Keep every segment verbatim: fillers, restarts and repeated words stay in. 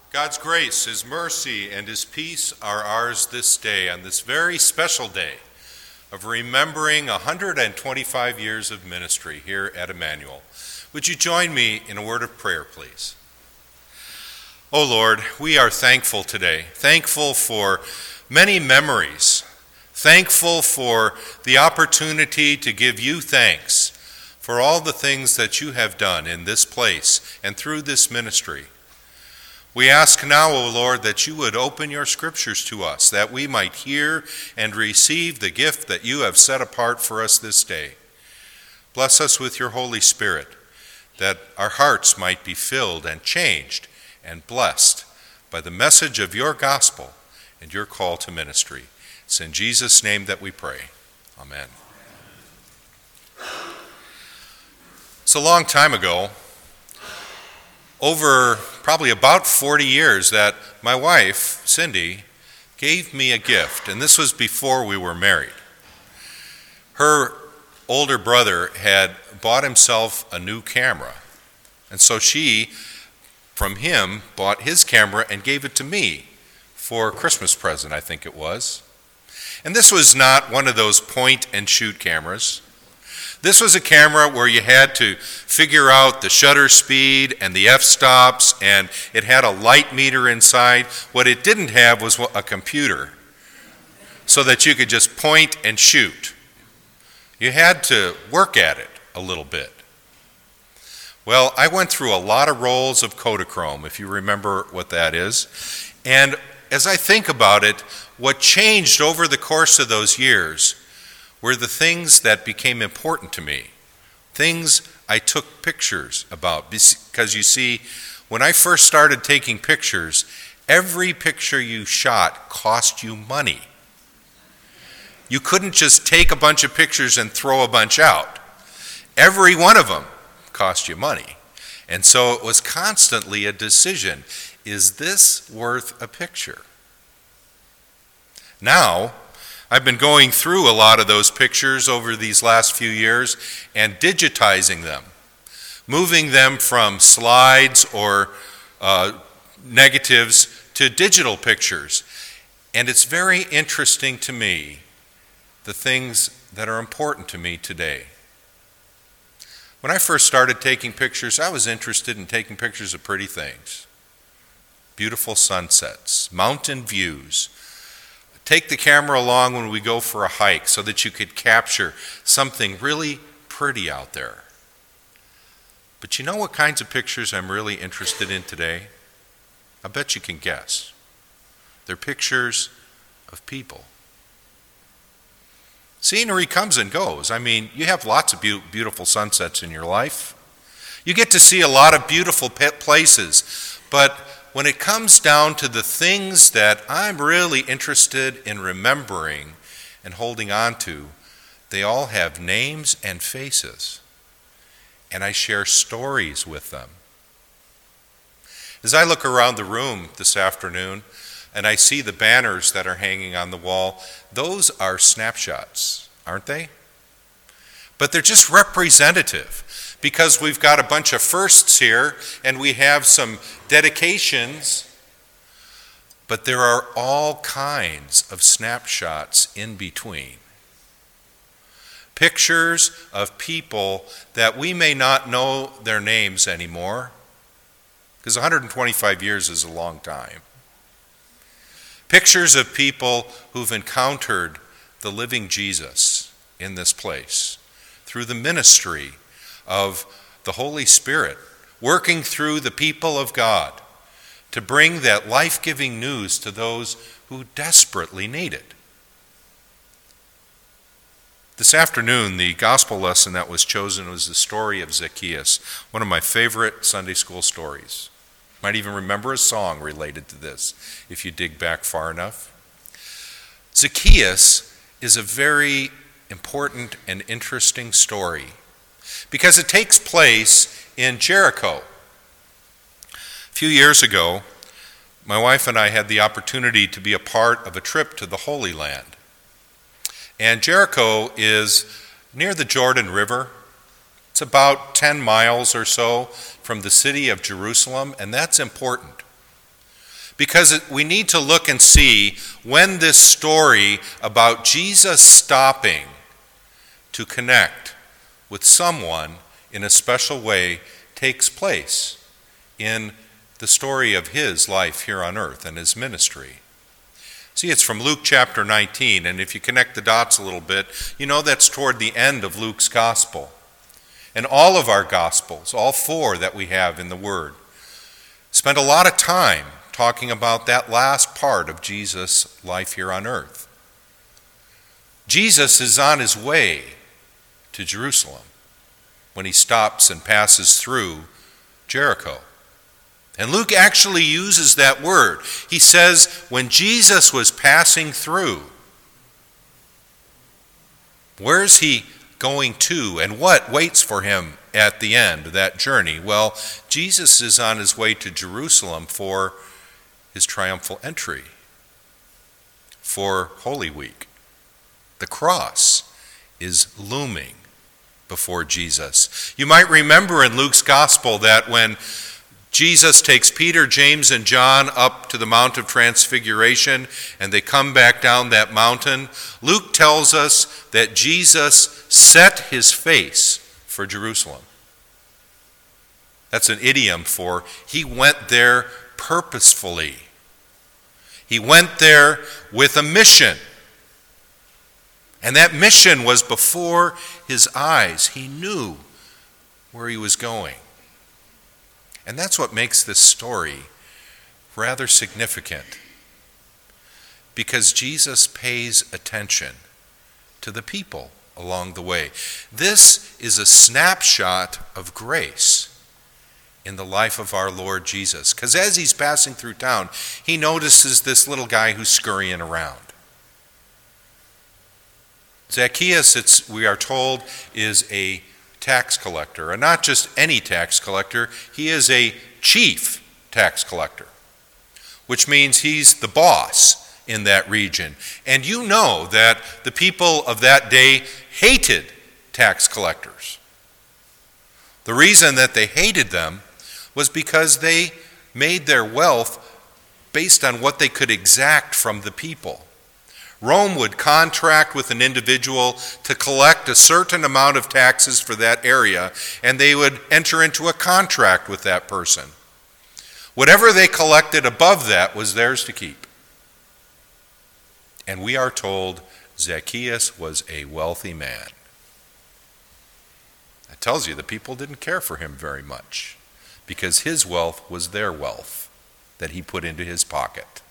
God's grace, His mercy, and His peace are ours this day, on this very special day of remembering one hundred twenty-five years of ministry here at Emmanuel. Would you join me in a word of prayer, please? Oh Lord, we are thankful today, thankful for many memories, thankful for the opportunity to give you thanks for all the things that you have done in this place and through this ministry. We ask now, O Lord, that you would open your scriptures to us, that we might hear and receive the gift that you have set apart for us this day. Bless us with your Holy Spirit, that our hearts might be filled and changed and blessed by the message of your gospel and your call to ministry. It's in Jesus' name that we pray. Amen. It's a long time ago, over probably about forty years, that my wife, Cindy, gave me a gift, and this was before we were married. Her older brother had bought himself a new camera, and so she, from him, bought his camera and gave it to me for a Christmas present, I think it was. And this was not one of those point-and-shoot cameras. This was a camera where you had to figure out the shutter speed and the f-stops, and it had a light meter inside. What it didn't have was a computer, so that you could just point and shoot. You had to work at it a little bit. Well, I went through a lot of rolls of Kodachrome, if you remember what that is. And as I think about it, what changed over the course of those years were the things that became important to me, things I took pictures about. Because you see, when I first started taking pictures, every picture you shot cost you money. You couldn't just take a bunch of pictures and throw a bunch out. Every one of them cost you money. And so it was constantly a decision. Is this worth a picture? Now, I've been going through a lot of those pictures over these last few years and digitizing them, moving them from slides or uh, negatives to digital pictures. And it's very interesting to me, the things that are important to me today. When I first started taking pictures, I was interested in taking pictures of pretty things. Beautiful sunsets, mountain views. Take the camera along when we go for a hike so that you could capture something really pretty out there. But you know what kinds of pictures I'm really interested in today? I bet you can guess. They're pictures of people. Scenery comes and goes. I mean, you have lots of be- beautiful sunsets in your life. You get to see a lot of beautiful places, but when it comes down to the things that I'm really interested in remembering and holding on to, they all have names and faces, and I share stories with them. As I look around the room this afternoon and I see the banners that are hanging on the wall, those are snapshots, aren't they? But they're just representative, because we've got a bunch of firsts here and we have some dedications, but there are all kinds of snapshots in between. Pictures of people that we may not know their names anymore, because one hundred twenty-five years is a long time. Pictures of people who've encountered the living Jesus in this place through the ministry of the Holy Spirit, working through the people of God to bring that life-giving news to those who desperately need it. This afternoon, the gospel lesson that was chosen was the story of Zacchaeus, one of my favorite Sunday school stories. Might even remember a song related to this if you dig back far enough. Zacchaeus is a very important and interesting story because it takes place in Jericho. A few years ago, my wife and I had the opportunity to be a part of a trip to the Holy Land. And Jericho is near the Jordan River. It's about ten miles or so from the city of Jerusalem, and that's important. because it, we need to look and see when this story about Jesus stopping to connect with someone in a special way takes place in the story of his life here on earth and his ministry. See, it's from Luke chapter nineteen, and if you connect the dots a little bit, you know that's toward the end of Luke's gospel. And all of our gospels, all four that we have in the Word, spend a lot of time talking about that last part of Jesus' life here on earth. Jesus is on his way to Jerusalem when he stops and passes through Jericho. And Luke actually uses that word. He says, when Jesus was passing through, where's he going to and what waits for him at the end of that journey? Well, Jesus is on his way to Jerusalem for his triumphal entry, for Holy Week. The cross is looming before Jesus. You might remember in Luke's gospel that when Jesus takes Peter, James, and John up to the Mount of Transfiguration, and they come back down that mountain, Luke tells us that Jesus set his face for Jerusalem. That's an idiom for he went there purposefully. He went there with a mission. And that mission was before his eyes. He knew where he was going. And that's what makes this story rather significant, because Jesus pays attention to the people along the way. This is a snapshot of grace in the life of our Lord Jesus, because as he's passing through town, he notices this little guy who's scurrying around. Zacchaeus, it's, we are told, is a tax collector, and not just any tax collector. He is a chief tax collector, which means he's the boss in that region. And you know that the people of that day hated tax collectors. The reason that they hated them was because they made their wealth based on what they could exact from the people. Rome would contract with an individual to collect a certain amount of taxes for that area, and they would enter into a contract with that person. Whatever they collected above that was theirs to keep. And we are told Zacchaeus was a wealthy man. That tells you the people didn't care for him very much, because his wealth was their wealth that he put into his pocket.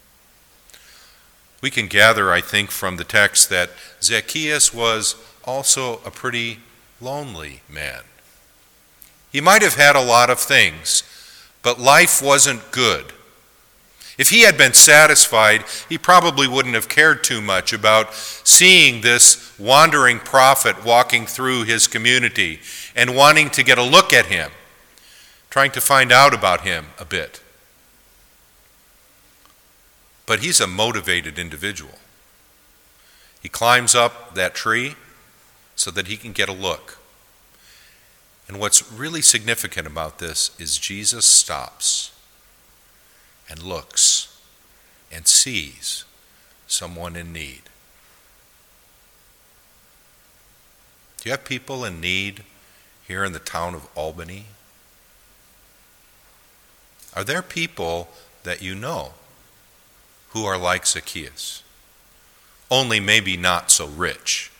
We can gather, I think, from the text that Zacchaeus was also a pretty lonely man. He might have had a lot of things, but life wasn't good. If he had been satisfied, he probably wouldn't have cared too much about seeing this wandering prophet walking through his community and wanting to get a look at him, trying to find out about him a bit. But he's a motivated individual. He climbs up that tree so that he can get a look. And what's really significant about this is Jesus stops and looks and sees someone in need. Do you have people in need here in the town of Albany? Are there people that you know who are like Zacchaeus, only maybe not so rich,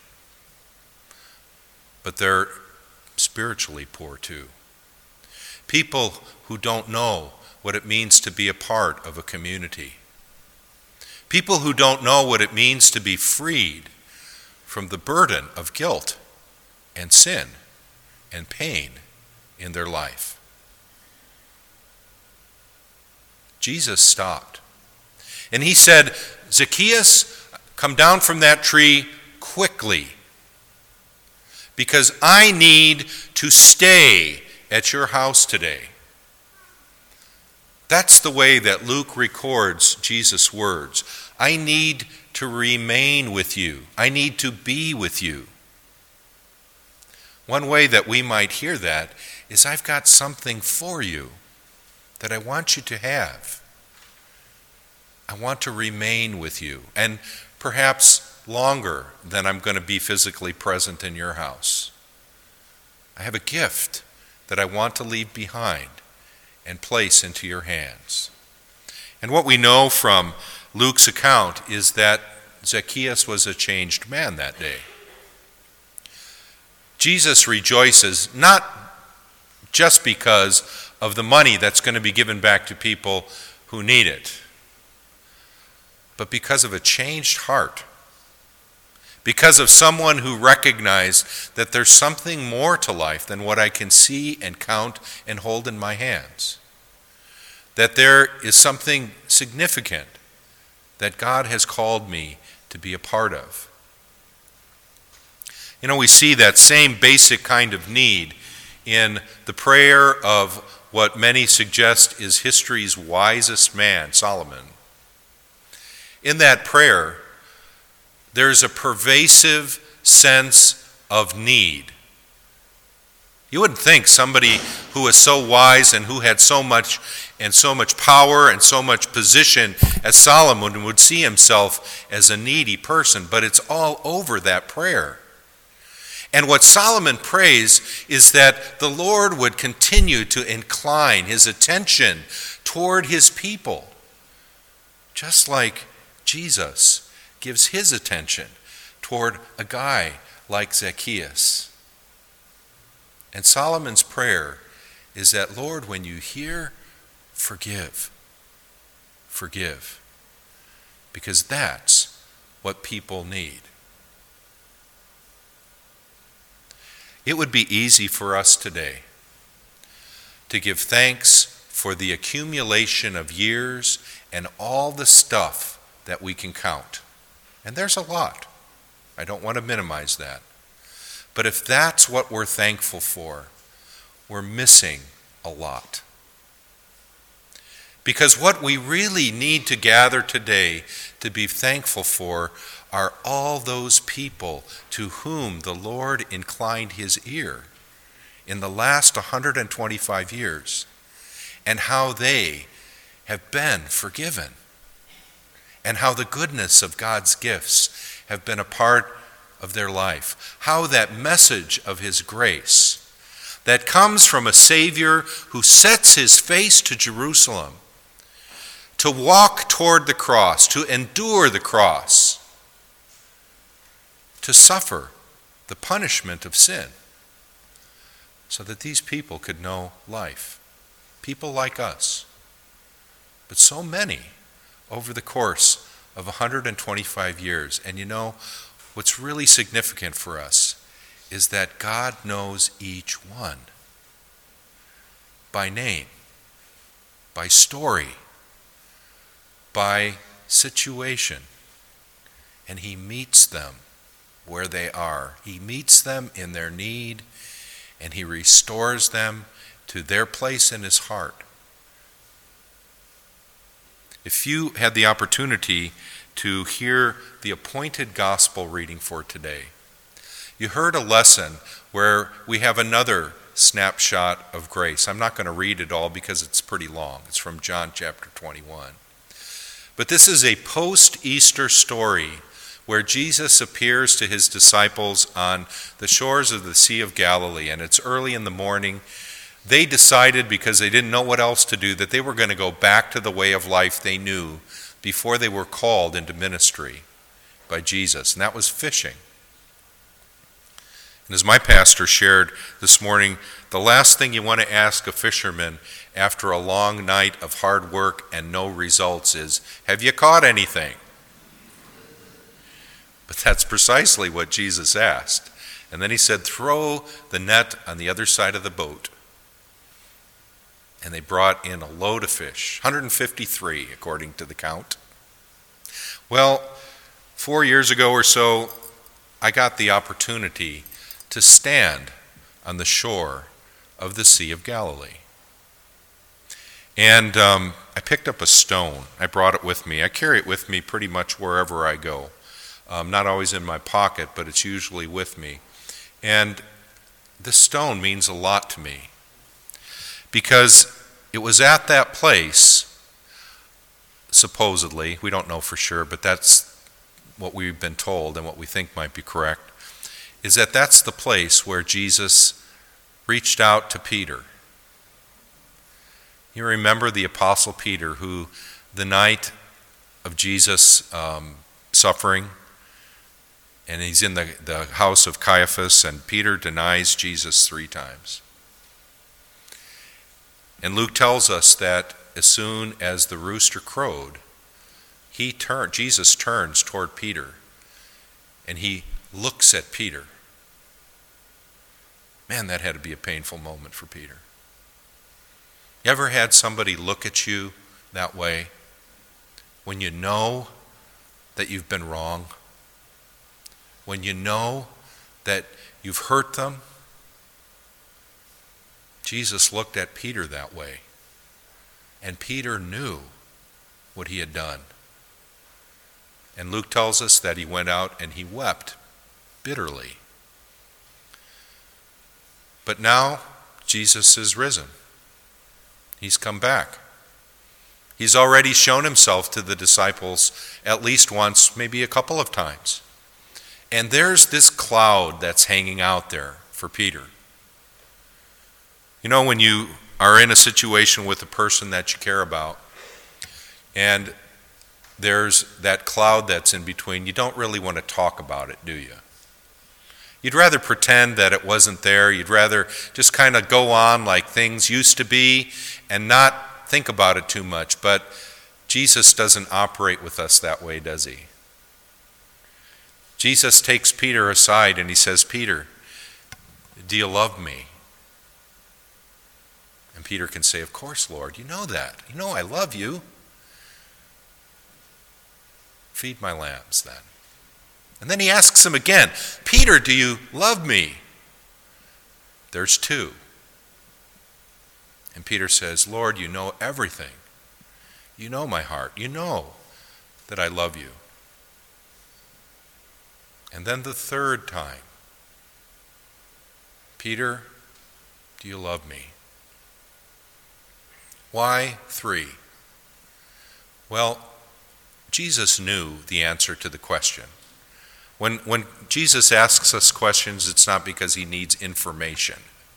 but they're spiritually poor too? People who don't know what it means to be a part of a community. People who don't know what it means to be freed from the burden of guilt and sin and pain in their life. Jesus stopped. And he said, Zacchaeus, come down from that tree quickly, because I need to stay at your house today. That's the way that Luke records Jesus' words. I need to remain with you. I need to be with you. One way that we might hear that is, I've got something for you that I want you to have. I want to remain with you, and perhaps longer than I'm going to be physically present in your house. I have a gift that I want to leave behind and place into your hands. And what we know from Luke's account is that Zacchaeus was a changed man that day. Jesus rejoices not just because of the money that's going to be given back to people who need it, but because of a changed heart. Because of someone who recognized that there's something more to life than what I can see and count and hold in my hands. That there is something significant that God has called me to be a part of. You know, we see that same basic kind of need in the prayer of what many suggest is history's wisest man, Solomon. In that prayer, there's a pervasive sense of need. You wouldn't think somebody who was so wise and who had so much and so much power and so much position as Solomon would see himself as a needy person, but it's all over that prayer. And what Solomon prays is that the Lord would continue to incline his attention toward his people, just like Jesus gives his attention toward a guy like Zacchaeus. And Solomon's prayer is that, Lord, when you hear, forgive. Forgive. Because that's what people need. It would be easy for us today to give thanks for the accumulation of years and all the stuff that we can count. And there's a lot. I don't want to minimize that. But if that's what we're thankful for, we're missing a lot. Because what we really need to gather today to be thankful for are all those people to whom the Lord inclined his ear in the last one hundred twenty-five years, and how they have been forgiven, and how the goodness of God's gifts have been a part of their life, how that message of his grace that comes from a Savior who sets his face to Jerusalem to walk toward the cross, to endure the cross, to suffer the punishment of sin, so that these people could know life. People like us, but so many over the course of one hundred twenty-five years. And you know, what's really significant for us is that God knows each one by name, by story, by situation, and he meets them where they are. He meets them in their need, and he restores them to their place in his heart. If you had the opportunity to hear the appointed gospel reading for today, you heard a lesson where we have another snapshot of grace. I'm not going to read it all because it's pretty long. It's from John chapter twenty-one. But this is a post-Easter story where Jesus appears to his disciples on the shores of the Sea of Galilee, and it's early in the morning. They decided, because they didn't know what else to do, that they were going to go back to the way of life they knew before they were called into ministry by Jesus, and that was fishing. And as my pastor shared this morning, the last thing you want to ask a fisherman after a long night of hard work and no results is, have you caught anything? But that's precisely what Jesus asked. And then he said, throw the net on the other side of the boat. And they brought in a load of fish, one hundred fifty-three according to the count. Well, four years ago or so, I got the opportunity to stand on the shore of the Sea of Galilee. And um, I picked up a stone. I brought it with me. I carry it with me pretty much wherever I go. Um, not always in my pocket, but it's usually with me. And this stone means a lot to me, because it was at that place supposedly, we don't know for sure, but that's what we've been told and what we think might be correct, is that that's the place where Jesus reached out to Peter. You remember the Apostle Peter, who the night of Jesus' um, suffering, and he's in the, the house of Caiaphas, and Peter denies Jesus three times. And Luke tells us that as soon as the rooster crowed, he turned, Jesus turns toward Peter, and he looks at Peter. Man, that had to be a painful moment for Peter. You ever had somebody look at you that way when you know that you've been wrong? When you know that you've hurt them? Jesus looked at Peter that way, and Peter knew what he had done. And Luke tells us that he went out and he wept bitterly. But now Jesus is risen. He's come back. He's already shown himself to the disciples at least once, maybe a couple of times. And there's this cloud that's hanging out there for Peter. You know, when you are in a situation with a person that you care about, and there's that cloud that's in between, you don't really want to talk about it, do you? You'd rather pretend that it wasn't there. You'd rather just kind of go on like things used to be and not think about it too much. But Jesus doesn't operate with us that way, does he? Jesus takes Peter aside and he says, Peter, do you love me? And Peter can say, of course, Lord, you know that. You know I love you. Feed my lambs then. And then he asks him again, Peter, do you love me? There's two. And Peter says, Lord, you know everything. You know my heart. You know that I love you. And then the third time, Peter, do you love me? Why three? Well, Jesus knew the answer to the question. When, when Jesus asks us questions, it's not because he needs information.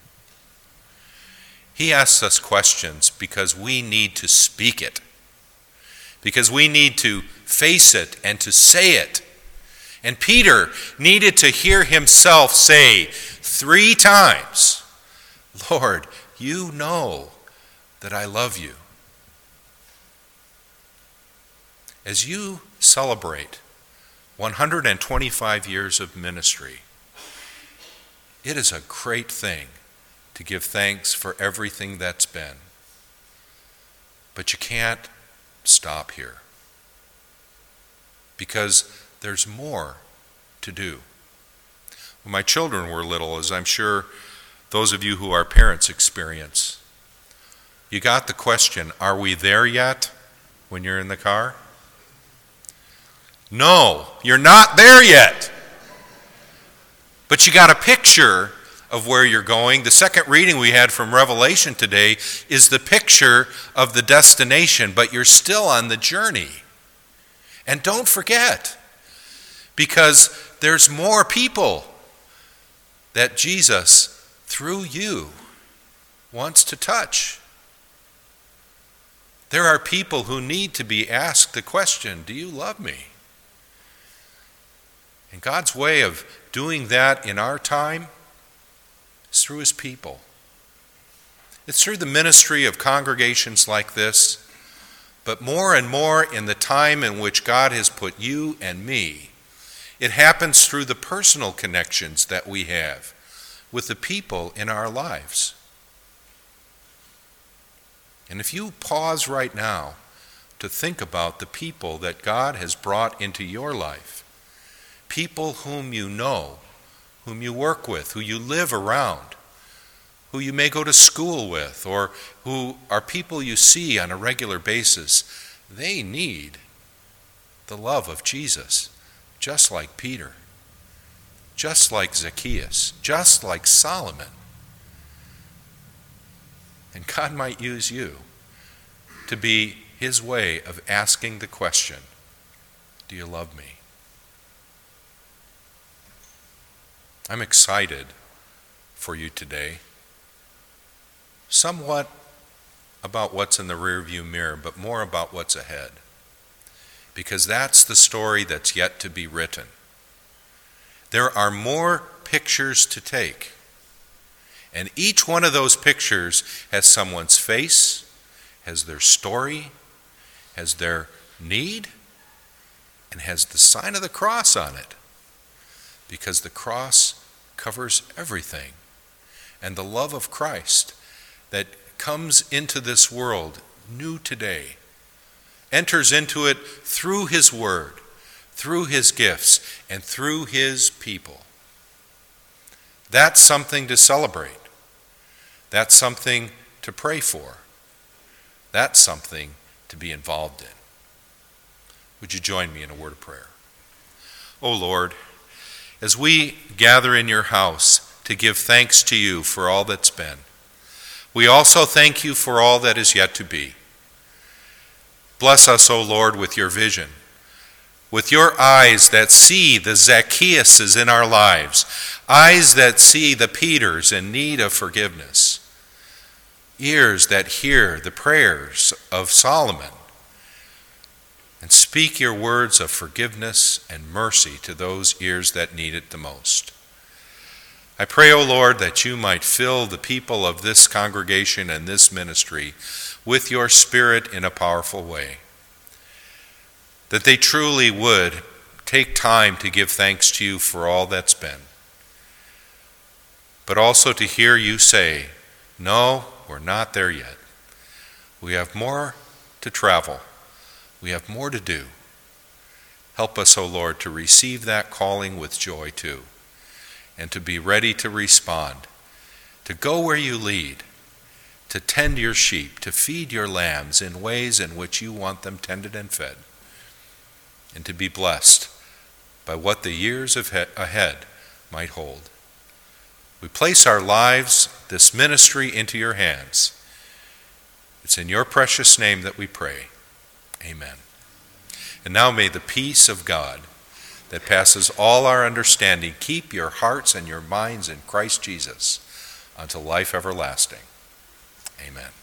He asks us questions because we need to speak it, because we need to face it and to say it. And Peter needed to hear himself say three times, Lord, you know that I love you. As you celebrate one hundred twenty-five years of ministry, it is a great thing to give thanks for everything that's been. But you can't stop here, because there's more to do. When my children were little, as I'm sure those of you who are parents experience, you got the question, are we there yet, when you're in the car? No, you're not there yet. But you got a picture of where you're going. The second reading we had from Revelation today is the picture of the destination, but you're still on the journey. And don't forget, because there's more people that Jesus, through you, wants to touch. There are people who need to be asked the question, do you love me? And God's way of doing that in our time is through his people. It's through the ministry of congregations like this, but more and more in the time in which God has put you and me, it happens through the personal connections that we have with the people in our lives. And if you pause right now to think about the people that God has brought into your life, people whom you know, whom you work with, who you live around, who you may go to school with, or who are people you see on a regular basis, they need the love of Jesus, just like Peter, just like Zacchaeus, just like Solomon. And God might use you to be his way of asking the question, do you love me? I'm excited for you today, somewhat about what's in the rearview mirror, but more about what's ahead, because that's the story that's yet to be written. There are more pictures to take, and each one of those pictures has someone's face, has their story, has their need, and has the sign of the cross on it, because the cross covers everything. And the love of Christ that comes into this world new today, enters into it through his word, through his gifts, and through his people. That's something to celebrate. That's something to pray for. That's something to be involved in. Would you join me in a word of prayer? O Lord, as we gather in your house to give thanks to you for all that's been, we also thank you for all that is yet to be. Bless us, O Lord, with your vision, with your eyes that see the Zacchaeuses in our lives, eyes that see the Peters in need of forgiveness, ears that hear the prayers of Solomon, and speak your words of forgiveness and mercy to those ears that need it the most. I pray, O Lord, that you might fill the people of this congregation and this ministry with your Spirit in a powerful way, that they truly would take time to give thanks to you for all that's been, but also to hear you say, no, we're not there yet. We have more to travel. We have more to do. Help us, O Lord, to receive that calling with joy too, and to be ready to respond, to go where you lead, to tend your sheep, to feed your lambs in ways in which you want them tended and fed, and to be blessed by what the years ahead might hold. We place our lives, this ministry, into your hands. It's in your precious name that we pray. Amen. And now may the peace of God that passes all our understanding keep your hearts and your minds in Christ Jesus unto life everlasting. Amen.